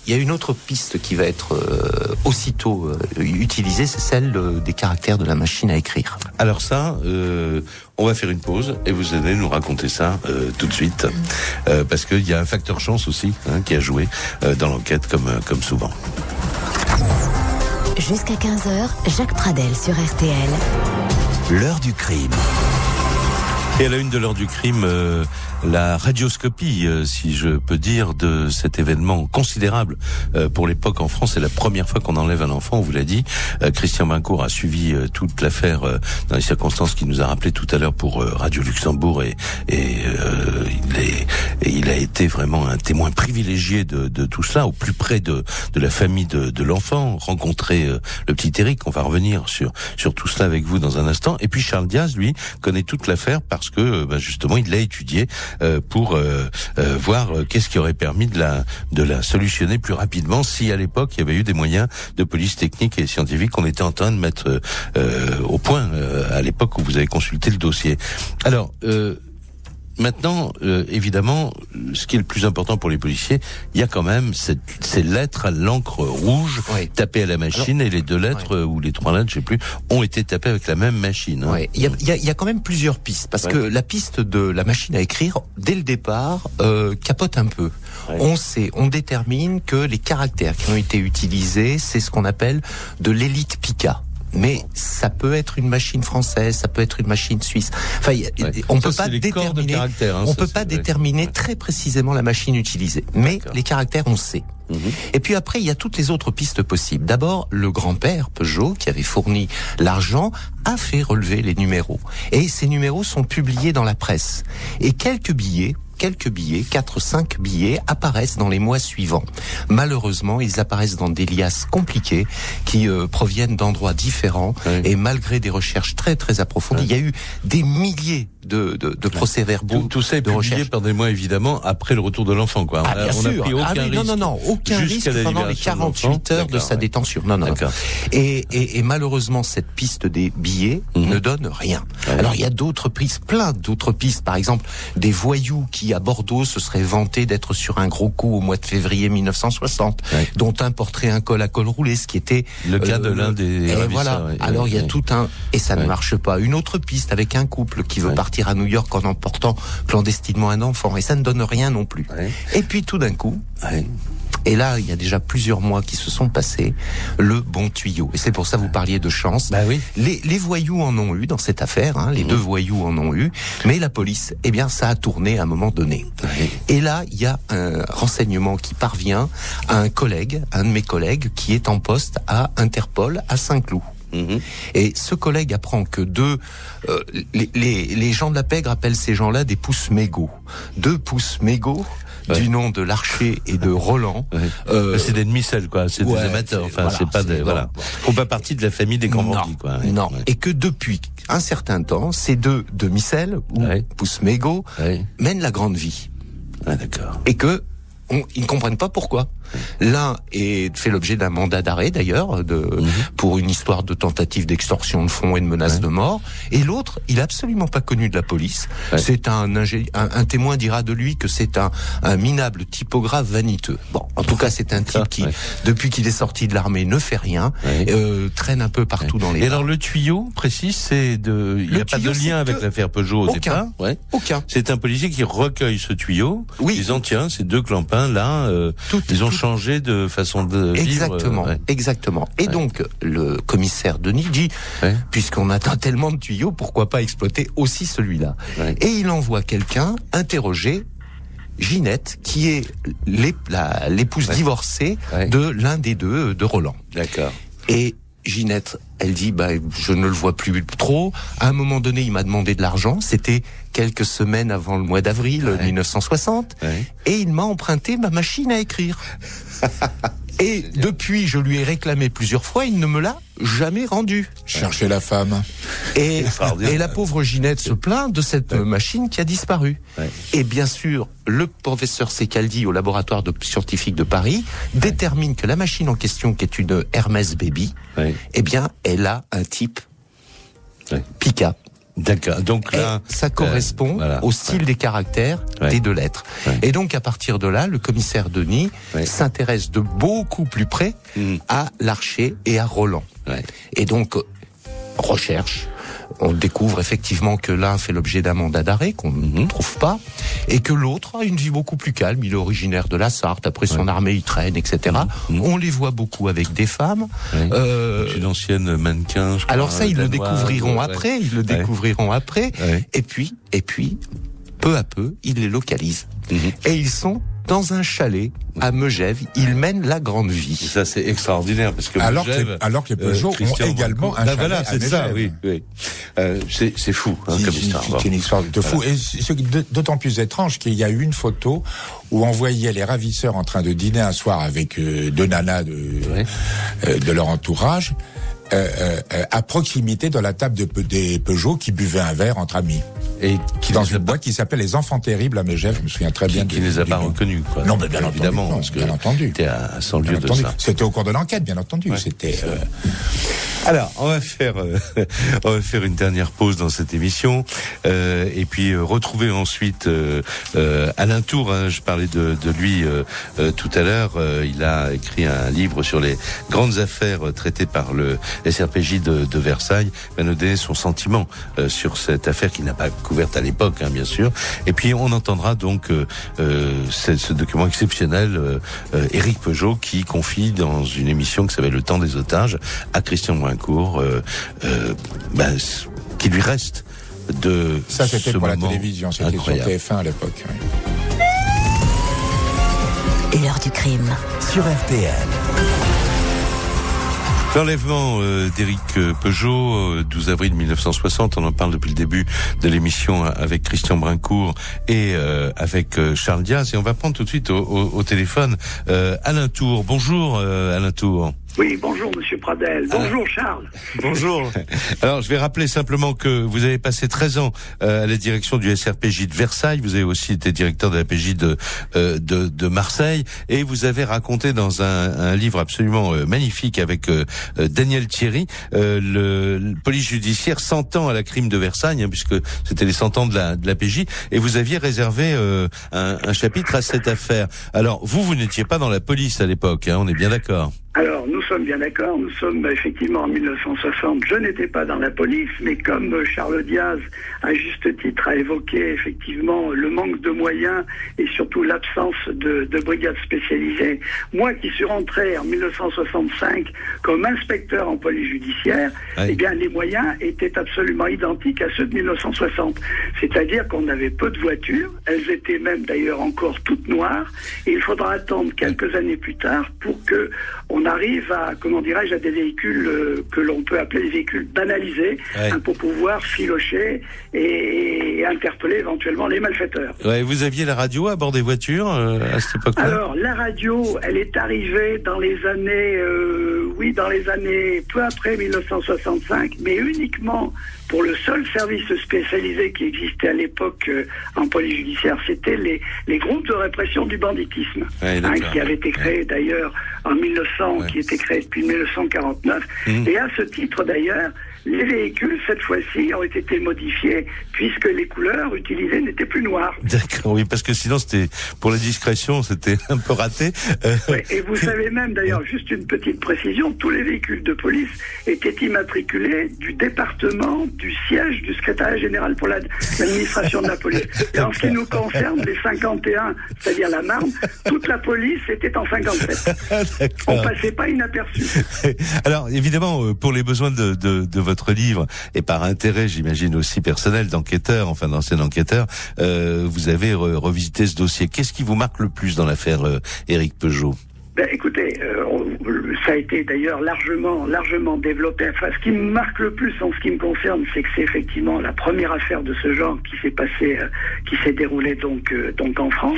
il y a une autre piste qui va être euh, aussitôt euh, utilisée, c'est celle euh, des caractères de la machine à écrire. Alors ça, euh, on va faire une pause et vous allez nous raconter ça euh, tout de suite, euh, parce qu'il y a un facteur chance aussi hein, qui a joué euh, dans l'enquête comme, euh, comme souvent. Jusqu'à quinze heures, Jacques Pradel sur R T L. L'heure du crime. Et à la une de l'heure du crime, euh, la radioscopie, euh, si je peux dire, de cet événement considérable euh, pour l'époque en France. C'est la première fois qu'on enlève un enfant, on vous l'a dit. Euh, Christian Bincourt a suivi euh, toute l'affaire euh, dans les circonstances qu'il nous a rappelé tout à l'heure pour euh, Radio Luxembourg et, et, euh, il est, et il a été vraiment un témoin privilégié de, de tout cela, au plus près de, de la famille de, de l'enfant, rencontrer euh, le petit Eric. On va revenir sur, sur tout cela avec vous dans un instant. Et puis Charles Diaz, lui, connaît toute l'affaire parce que bah, justement il l'a étudié euh, pour euh, euh, voir euh, qu'est-ce qui aurait permis de la de la solutionner plus rapidement si à l'époque il y avait eu des moyens de police technique et scientifique qu'on était en train de mettre euh, au point euh, à l'époque où vous avez consulté le dossier. Alors euh, maintenant, euh, évidemment, ce qui est le plus important pour les policiers, il y a quand même cette, ces lettres à l'encre rouge oui. tapées à la machine. Alors, et les deux lettres, oui. ou les trois lettres, je sais plus, ont été tapées avec la même machine. Hein. Oui. Il y a, il y a, il y a quand même plusieurs pistes, parce ouais. que la piste de la machine à écrire, dès le départ, euh, capote un peu. Ouais. On sait, on détermine que les caractères qui ont été utilisés, c'est ce qu'on appelle de l'élite Pica. Mais ça peut être une machine française, ça peut être une machine suisse. Enfin, ouais. on peut pas déterminer, hein, on peut pas déterminer ouais. très précisément la machine utilisée. Mais D'accord. les caractères, on sait. Mmh. Et puis après, il y a toutes les autres pistes possibles. D'abord, le grand-père Peugeot, qui avait fourni l'argent, a fait relever les numéros. Et ces numéros sont publiés dans la presse. Et quelques billets quelques billets, quatre cinq billets, apparaissent dans les mois suivants. Malheureusement, ils apparaissent dans des liasses compliquées qui euh, proviennent d'endroits différents oui. et malgré des recherches très très approfondies, oui. il y a eu des milliers de, de, de procès-verbaux. Tout, tout ça est publié, recherche. Pardonnez-moi évidemment, après le retour de l'enfant, quoi. Ah, bien on sûr. a pris aucun ah, oui, risque. Non, non, non, aucun risque pendant les quarante-huit heures de sa ouais. détention. Non, non. Et, et, et malheureusement, cette piste des billets mmh. ne donne rien. Ouais. Alors, il y a d'autres pistes, plein d'autres pistes. Par exemple, des voyous qui, à Bordeaux, se seraient vantés d'être sur un gros coup au mois de février mille neuf cent soixante, ouais. dont un porterait un col à col roulé, ce qui était le cas euh, de l'un des. Et voilà. Ouais. Alors, il y a ouais. tout un, et ça ouais. ne marche pas. Une autre piste avec un couple qui veut ouais. partir à New York en emportant clandestinement un enfant, et ça ne donne rien non plus. Ouais. Et puis tout d'un coup, ouais. et là il y a déjà plusieurs mois qui se sont passés, le bon tuyau. Et c'est pour ça que vous parliez de chance. Bah oui. Les, les voyous en ont eu dans cette affaire, hein, les mmh. deux voyous en ont eu, mais la police, eh bien ça a tourné à un moment donné. Ouais. Et là il y a un renseignement qui parvient à un collègue, un de mes collègues, qui est en poste à Interpol à Saint-Cloud. Mmh. Et ce collègue apprend que deux, euh, les, les, les gens de la pègre appellent ces gens-là des pouces mégots. Deux pouces mégots, ouais. du nom de Larcher et de Roland. Ouais. Euh, c'est des demi-selles, quoi. C'est ouais, des amateurs. Enfin, voilà, c'est pas des, voilà. Ils font pas partie de la famille des grands bandits, quoi. Ouais. Non. Ouais. Et que depuis un certain temps, ces deux demi-selles, ou ouais. pouces mégots, ouais. mènent la grande vie. Ah, d'accord. Et que, on, ils ne comprennent pas pourquoi. L'un est fait l'objet d'un mandat d'arrêt d'ailleurs de mmh. pour une histoire de tentative d'extorsion de fonds et de menace ouais. de mort, et l'autre il est absolument pas connu de la police. Ouais. C'est un, ingé... un un témoin dira de lui que c'est un un minable typographe vaniteux. Bon, en tout cas c'est un type qui ouais. depuis qu'il est sorti de l'armée ne fait rien, ouais. euh, traîne un peu partout ouais. dans les. Et alors le tuyau précis, c'est de il y a pas de lien avec que... l'affaire Peugeot au aucun. départ. Ouais. Aucun. C'est un policier qui recueille ce tuyau, oui. disant tiens ces deux clampins là, euh, tout, ils ont tout... changé de façon de vivre. Exactement, euh, ouais. exactement. Et ouais. donc, le commissaire Denis dit, ouais. puisqu'on atteint tellement de tuyaux, pourquoi pas exploiter aussi celui-là? Ouais. Et il envoie quelqu'un interroger Ginette, qui est l'épouse ouais. divorcée ouais. de l'un des deux, de Roland. D'accord. Et Ginette, elle dit, bah, je ne le vois plus trop. À un moment donné, il m'a demandé de l'argent. C'était quelques semaines avant le mois d'avril ouais. mille neuf cent soixante. Ouais. Et il m'a emprunté ma machine à écrire. Et depuis, je lui ai réclamé plusieurs fois, il ne me l'a jamais rendu. Chercher la femme. Et, et la pauvre Ginette se plaint de cette ouais. machine qui a disparu. Ouais. Et bien sûr, le professeur Secaldi au laboratoire de scientifique de Paris ouais. détermine que la machine en question, qui est une Hermès Baby, ouais. eh bien, elle a un type ouais. Pica. D'accord. Donc là, et ça correspond euh, voilà, au style ouais. des caractères ouais. des deux lettres. Ouais. Et donc à partir de là, le commissaire Denis ouais. s'intéresse de beaucoup plus près mmh. à Larcher et à Roland. Ouais. Et donc recherche. On découvre effectivement que l'un fait l'objet d'un mandat d'arrêt qu'on ne mmh. trouve pas, et que l'autre a une vie beaucoup plus calme. Il est originaire de la Sarthe, après son ouais. armée il traîne, et cetera. Mmh. On les voit beaucoup avec des femmes. Ouais. Euh... Une ancienne mannequin. Je crois, alors ça, ils le découvriront ouais. après. Ils le ouais. découvriront après. Ouais. Et puis, et puis, peu à peu, ils les localisent. Mmh. Et ils sont dans un chalet à Megève, ils mènent la grande vie. Et ça, c'est extraordinaire parce que alors Megève, que alors que les Peugeot euh, ont également un ben chalet voilà, à c'est ça, oui, oui. Euh, c'est, c'est fou hein, c'est, comme c'est, histoire. C'est une histoire de fou. Voilà. Et c'est d'autant plus étrange qu'il y a eu une photo où on voyait les ravisseurs en train de dîner un soir avec euh, deux nanas de, ouais. euh, de leur entourage, euh, euh, à proximité de la table de, des Peugeot qui buvaient un verre entre amis. Et qui dans une boîte qui s'appelle les Enfants Terribles à Megève, je me souviens très bien. Qui, qui ne les a pas reconnus, quoi. Non, mais bien évidemment, entendu, non, parce que bien entendu. C'était à cent lieues de ça. C'était au cours de l'enquête, bien entendu. Ouais. C'était. Euh... Alors, on va faire, euh, on va faire une dernière pause dans cette émission, euh, et puis euh, retrouver ensuite euh, euh, Alain Tour. Hein, je parlais de, de lui euh, euh, tout à l'heure. Euh, il a écrit un livre sur les grandes affaires euh, traitées par le S R P J de, de Versailles. Il va nous donner son sentiment euh, sur cette affaire qui n'a pas couverte à l'époque, hein, bien sûr. Et puis on entendra donc euh, euh, ce, ce document exceptionnel, euh, euh, Éric Peugeot, qui confie dans une émission qui s'appelle Le Temps des otages à Christian Brincourt, euh, euh, ben, qui lui reste de ça c'était ce pour la moment télévision, c'était incroyable. Sur T F un à l'époque. Oui. L'heure du crime sur R T L. L'enlèvement euh, d'Éric Peugeot, euh, douze avril mille neuf cent soixante, on en parle depuis le début de l'émission avec Christian Brincourt et euh, avec euh, Charles Diaz. Et on va prendre tout de suite au, au, au téléphone euh, Alain Tour. Bonjour euh, Alain Tour. Oui, bonjour Monsieur Pradel. Bonjour ah. Charles. Bonjour. Alors, je vais rappeler simplement que vous avez passé treize ans euh, à la direction du S R P J de Versailles. Vous avez aussi été directeur de la P J de euh, de, de Marseille, et vous avez raconté dans un, un livre absolument euh, magnifique avec euh, Daniel Thierry euh, le, le police judiciaire cent ans à la crime de Versailles, hein, puisque c'était les cent ans de la de la P J, et vous aviez réservé euh, un, un chapitre à cette affaire. Alors, vous, vous n'étiez pas dans la police à l'époque, hein, on est bien d'accord. Alors, nous sommes bien d'accord, nous sommes effectivement en mille neuf cent soixante, je n'étais pas dans la police, mais comme Charles Diaz, à juste titre, a évoqué effectivement le manque de moyens et surtout l'absence de, de brigades spécialisées, moi qui suis rentré en mille neuf cent soixante-cinq comme inspecteur en police judiciaire, oui. eh bien les moyens étaient absolument identiques à ceux de mille neuf cent soixante. C'est-à-dire qu'on avait peu de voitures, elles étaient même d'ailleurs encore toutes noires, et il faudra attendre quelques années plus tard pour que on arrive à, comment dirais-je, à des véhicules euh, que l'on peut appeler des véhicules banalisés, ouais. hein, pour pouvoir filocher et, et interpeller éventuellement les malfaiteurs. Ouais, vous aviez la radio à bord des voitures euh, à cette époque-là? Alors, la radio, elle est arrivée dans les années, euh, oui, dans les années peu après mille neuf cent soixante-cinq, mais uniquement pour le seul service spécialisé qui existait à l'époque euh, en police judiciaire, c'était les, les groupes de répression du banditisme, ouais, hein, qui avaient été créés ouais. d'ailleurs en mille neuf cents, ouais. qui étaient créés depuis mille neuf cent quarante-neuf. Mmh. Et à ce titre d'ailleurs, les véhicules, cette fois-ci, ont été modifiés puisque les couleurs utilisées n'étaient plus noires. D'accord, oui, parce que sinon, c'était pour la discrétion, c'était un peu raté. Euh... Oui, et vous savez même, d'ailleurs, juste une petite précision, tous les véhicules de police étaient immatriculés du département, du siège du secrétariat général pour l'administration de la police. Et en ce qui nous concerne, les cinquante et un, c'est-à-dire la Marne, toute la police était en cinquante-sept. On passait pas inaperçu. Alors, évidemment, pour les besoins de, de, de votre livre, et par intérêt, j'imagine aussi personnel, d'enquêteur, enfin d'ancien enquêteur, euh, vous avez re revisité ce dossier. Qu'est-ce qui vous marque le plus dans l'affaire euh, Éric Peugeot? Ben, écoutez, euh, ça a été d'ailleurs largement, largement développé. Enfin, ce qui me marque le plus en ce qui me concerne, c'est que c'est effectivement la première affaire de ce genre qui s'est passée, euh, qui s'est déroulée donc, euh, donc en France.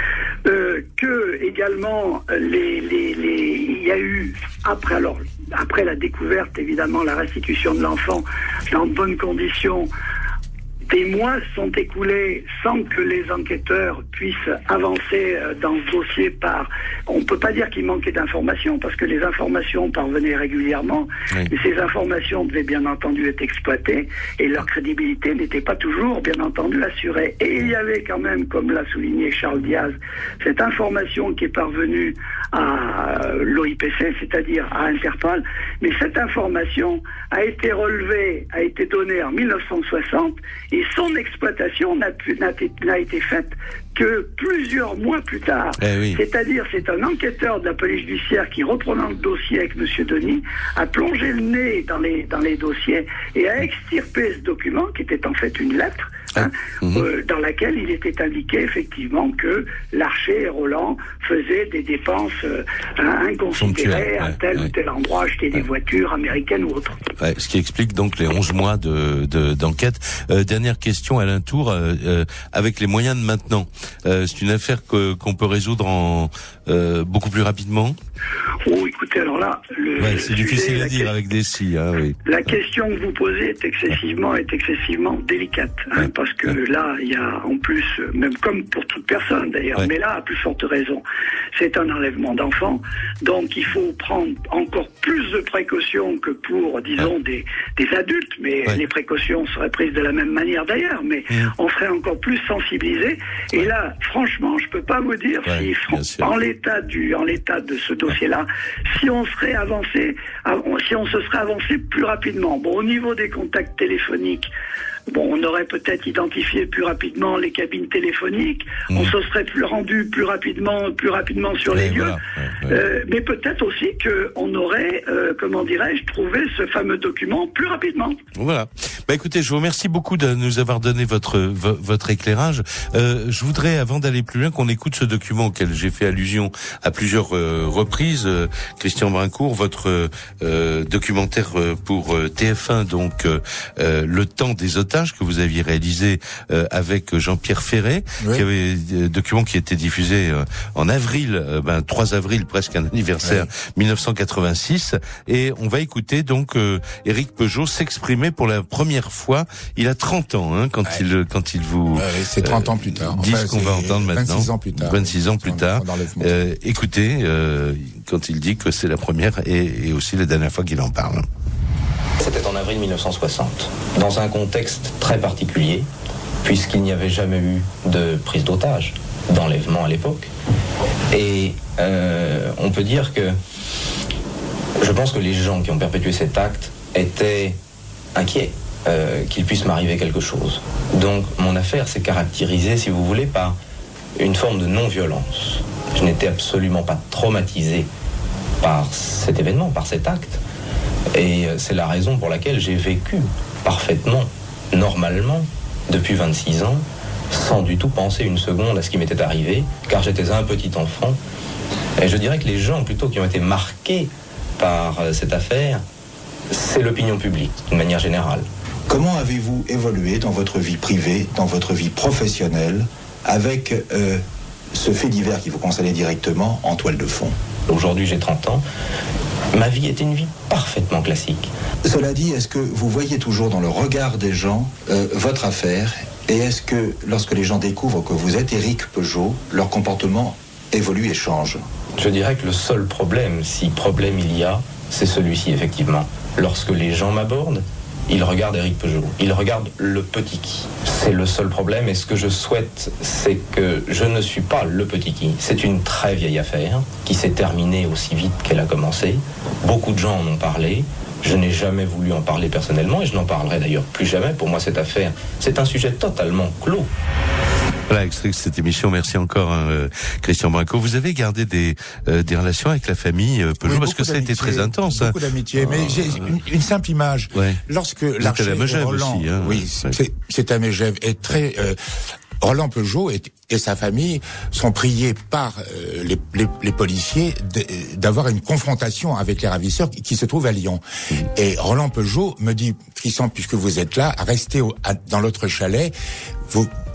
Euh, que également les, les, les, il y a eu après alors après la découverte évidemment la restitution de l'enfant dans de bonnes conditions. des mois sont écoulés sans que les enquêteurs puissent avancer dans ce dossier par... On ne peut pas dire qu'il manquait d'informations, parce que les informations parvenaient régulièrement, oui. Et ces informations devaient bien entendu être exploitées, et leur crédibilité n'était pas toujours, bien entendu, assurée. Et il y avait quand même, comme l'a souligné Charles Diaz, cette information qui est parvenue à l'O I P C, c'est-à-dire à Interpol, mais cette information a été relevée, a été donnée en mille neuf cent soixante, et son exploitation n'a, pu, n'a, n'a été faite que plusieurs mois plus tard. Eh oui. C'est-à-dire, c'est un enquêteur de la police judiciaire qui, reprenant le dossier avec M. Denis, a plongé le nez dans les, dans les dossiers et a extirpé ce document, qui était en fait une lettre, hein, mmh. euh, dans laquelle il était indiqué effectivement que Larcher et Roland faisaient des dépenses euh, inconsidérées à tel ouais, ou tel endroit, acheter ouais. des voitures américaines ou autres. Ouais, ce qui explique donc les onze mois de, de, d'enquête. Euh, dernière question, Alain Tour, euh, euh, avec les moyens de maintenant, euh, c'est une affaire que, qu'on peut résoudre en euh, beaucoup plus rapidement? Oh, écoutez, alors là, le ouais, c'est difficile à dire que... avec des si, hein, oui. La question que vous posez est excessivement, est excessivement délicate, hein, ouais. parce que ouais. là, il y a en plus, même comme pour toute personne d'ailleurs, ouais. mais là, à plus forte raison, c'est un enlèvement d'enfants, donc il faut prendre encore plus de précautions que pour, disons, ouais. des, des adultes, mais ouais. les précautions seraient prises de la même manière d'ailleurs, mais ouais. on serait encore plus sensibilisé. Et ouais. là, franchement, je peux pas vous dire ouais, si, en l'état du, en l'état de ce dossier-là, si on serait avancé, si on se serait avancé plus rapidement. Bon, au niveau des contacts téléphoniques, bon, on aurait peut-être identifié plus rapidement les cabines téléphoniques, mmh. on se serait plus rendu plus rapidement, plus rapidement sur les lieux, voilà. ouais, ouais. Euh, mais peut-être aussi qu'on aurait, euh, comment dirais-je, trouvé ce fameux document plus rapidement. Voilà. Bah écoutez, je vous remercie beaucoup de nous avoir donné votre v- votre éclairage. Euh, je voudrais, avant d'aller plus loin, qu'on écoute ce document auquel j'ai fait allusion à plusieurs euh, reprises. Euh, Christian Brincourt, votre euh, documentaire pour euh, T F un, donc euh, euh, Le temps des otages, que vous aviez réalisé euh, avec Jean-Pierre Ferré, oui. qui avait euh, document qui était diffusé euh, en avril, euh, ben trois avril, presque un anniversaire, oui. mille neuf cent quatre-vingt-six, et on va écouter donc euh, Éric Peugeot s'exprimer pour la première fois. Il a trente ans hein, quand ouais. il quand il vous ouais, c'est trente ans plus tard. Dit enfin, ce qu'on va entendre maintenant. vingt-six ans plus tard. vingt-six ans plus tard. Euh, écoutez, euh, quand il dit que c'est la première et, et aussi la dernière fois qu'il en parle. C'était en avril mille neuf cent soixante, dans un contexte très particulier, puisqu'il n'y avait jamais eu de prise d'otage, d'enlèvement à l'époque. Et euh, on peut dire que je pense que les gens qui ont perpétué cet acte étaient inquiets euh, qu'il puisse m'arriver quelque chose. Donc mon affaire s'est caractérisée, si vous voulez, par une forme de non-violence. Je n'étais absolument pas traumatisé par cet événement, par cet acte. Et c'est la raison pour laquelle j'ai vécu parfaitement, normalement, depuis vingt-six ans, sans du tout penser une seconde à ce qui m'était arrivé, car j'étais un petit enfant. Et je dirais que les gens, plutôt, qui ont été marqués par cette affaire, c'est l'opinion publique, d'une manière générale. Comment avez-vous évolué dans votre vie privée, dans votre vie professionnelle, avec euh, ce fait divers qui vous concernait directement en toile de fond? Aujourd'hui, j'ai trente ans. Ma vie était une vie parfaitement classique. Cela dit, est-ce que vous voyez toujours dans le regard des gens euh, votre affaire? Et est-ce que, lorsque les gens découvrent que vous êtes Éric Peugeot, leur comportement évolue et change? Je dirais que le seul problème, si problème il y a, c'est celui-ci, effectivement. Lorsque les gens m'abordent, ils regardent Éric Peugeot. Ils regardent le petit qui. C'est le seul problème. Et ce que je souhaite, c'est que je ne suis pas le petit qui. C'est une très vieille affaire qui s'est terminée aussi vite qu'elle a commencé. Beaucoup de gens en ont parlé. Je n'ai jamais voulu en parler personnellement et je n'en parlerai d'ailleurs plus jamais. Pour moi, cette affaire, c'est un sujet totalement clos. Voilà, extrait de cette émission. Merci encore, hein, Christian Brincourt. Vous avez gardé des euh, des relations avec la famille euh, Peugeot, oui, parce que ça a été très intense. Beaucoup hein. d'amitié, mais j'ai une, une simple image. Ouais. Lorsque Larcher et Roland, aussi, hein, oui, ouais. c'est, c'est à Megève, est très euh, Roland Peugeot et, et sa famille sont priés par euh, les, les, les policiers de, d'avoir une confrontation avec les ravisseurs qui, qui se trouvent à Lyon. Mmh. Et Roland Peugeot me dit, Christian, puisque vous êtes là, restez au, à, dans l'autre chalet. Vous,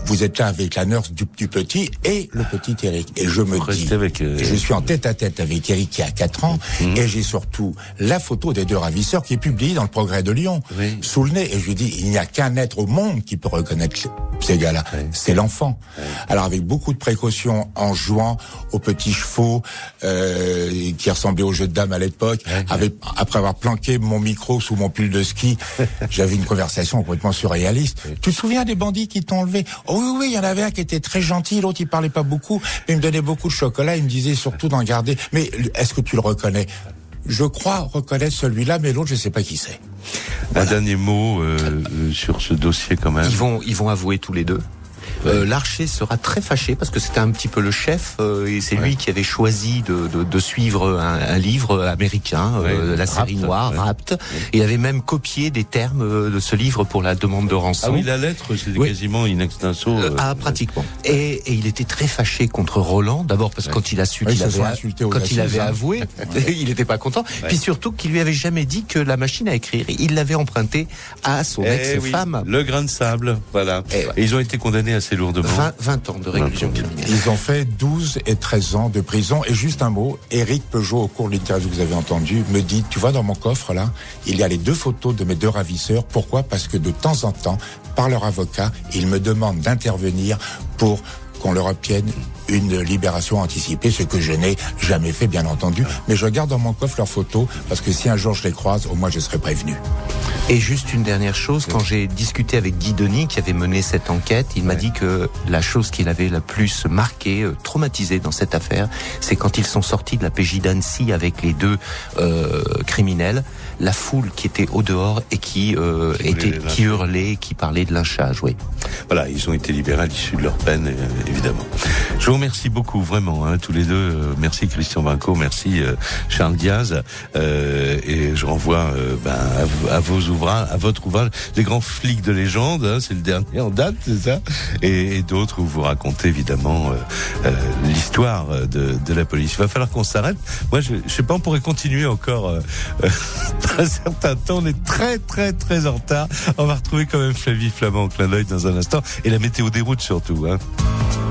vous êtes là avec la nurse du, du petit et le petit Eric. Et je me Vous dis, avec, euh, et je suis en tête à tête avec Eric qui a quatre ans, mmh. et j'ai surtout la photo des deux ravisseurs qui est publiée dans le Progrès de Lyon, oui. sous le nez. Et je lui dis, il n'y a qu'un être au monde qui peut reconnaître ces gars-là. Oui. C'est l'enfant. Oui. Alors avec beaucoup de précautions, en jouant aux petits chevaux, euh, qui ressemblaient aux jeux de dames à l'époque, oui. avec, après avoir planqué mon micro sous mon pull de ski, j'avais une conversation complètement surréaliste. Oui. Tu te souviens des bandits qui t'ont enlevé? Oh oui, oui, il y en avait un qui était très gentil, l'autre il parlait pas beaucoup, mais il me donnait beaucoup de chocolat, il me disait surtout d'en garder. Mais est-ce que tu le reconnais? Je crois reconnaître celui-là, mais l'autre je sais pas qui c'est. Voilà. Un dernier mot euh, euh, sur ce dossier quand même. Ils vont, ils vont avouer tous les deux. Euh, Larcher sera très fâché parce que c'était un petit peu le chef euh, et c'est ouais. lui qui avait choisi de, de, de suivre un, un livre américain, ouais, euh, la série Rapt, noire, ouais. Rapt. Ouais. Et il avait même copié des termes de ce livre pour la demande de rançon. Ah oui, la lettre, c'était oui. quasiment in extenso. Euh, ah, pratiquement. Et, et il était très fâché contre Roland, d'abord parce que ouais. quand il a su ouais, qu'il avait, quand assises, il avait hein. avoué, ouais. il n'était pas content. Ouais. Puis surtout qu'il lui avait jamais dit que la machine à écrire, il l'avait emprunté à son eh ex-femme. Oui, le grain de sable, voilà. Et, ouais. et ils ont été condamnés assez lourdement. vingt, vingt ans de réclusion criminelle. Ils ont fait douze et treize ans de prison. Et juste un mot, Éric Peugeot, au cours de l'interview que vous avez entendu, me dit, tu vois, dans mon coffre, là, il y a les deux photos de mes deux ravisseurs. Pourquoi? Parce que de temps en temps, par leur avocat, ils me demandent d'intervenir pour qu'on leur obtienne une libération anticipée, ce que je n'ai jamais fait, bien entendu. Mais je garde dans mon coffre leurs photos, parce que si un jour je les croise, au moins je serai prévenu. Et juste une dernière chose, quand j'ai discuté avec Guy Denis, qui avait mené cette enquête, il m'a ouais. dit que la chose qui l'avait la plus marqué, euh, traumatisé dans cette affaire, c'est quand ils sont sortis de la P J d'Annecy avec les deux euh, criminels, la foule qui était au dehors et qui, euh, qui, était, qui hurlait, qui parlait de lynchage, oui. Voilà, ils ont été libérés à l'issue de leur peine, euh, évidemment. Je vous remercie beaucoup, vraiment, hein, tous les deux. Euh, merci Christian Vinco, merci euh, Charles Diaz. Euh, et je renvoie euh, ben, à, à vos ouvrages, à votre ouvrage, Les Grands Flics de Légende, hein, c'est le dernier en date, c'est ça, et, et d'autres où vous racontez évidemment euh, euh, l'histoire de, de la police. Il va falloir qu'on s'arrête. Moi, je, je sais pas, on pourrait continuer encore euh, euh, un certain temps. On est très très très en retard. On va retrouver quand même Flavie Flamand au clin d'œil dans un instant, et la météo des routes surtout, hein.